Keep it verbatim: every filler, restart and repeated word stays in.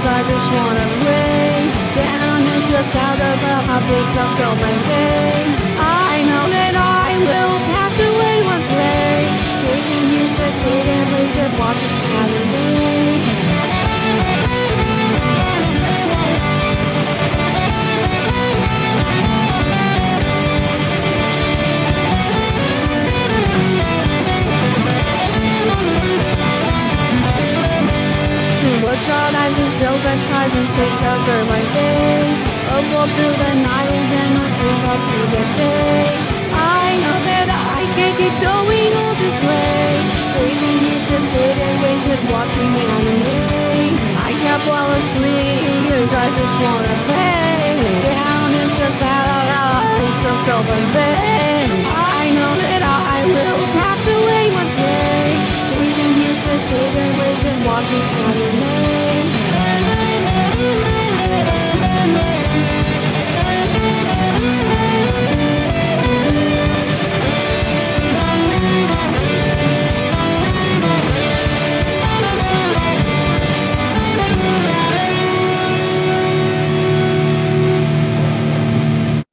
cause I just wanna play. Down and just shout about how big some girl my day. I know that I will pass away one day. Waiting you said didn't wasted watching anime. Bloodshot eyes and silver ties and stage cover my face. I'll walk through the night and then I'll sleep up through the day. I know that I can't keep going all this way. Waiting years and didn't wasted watching anime. I can't fall asleep cause I just wanna play. Down and just out, it's a broken bed. I know that I will pass away one day. Waiting years and didn't wasted watching anime.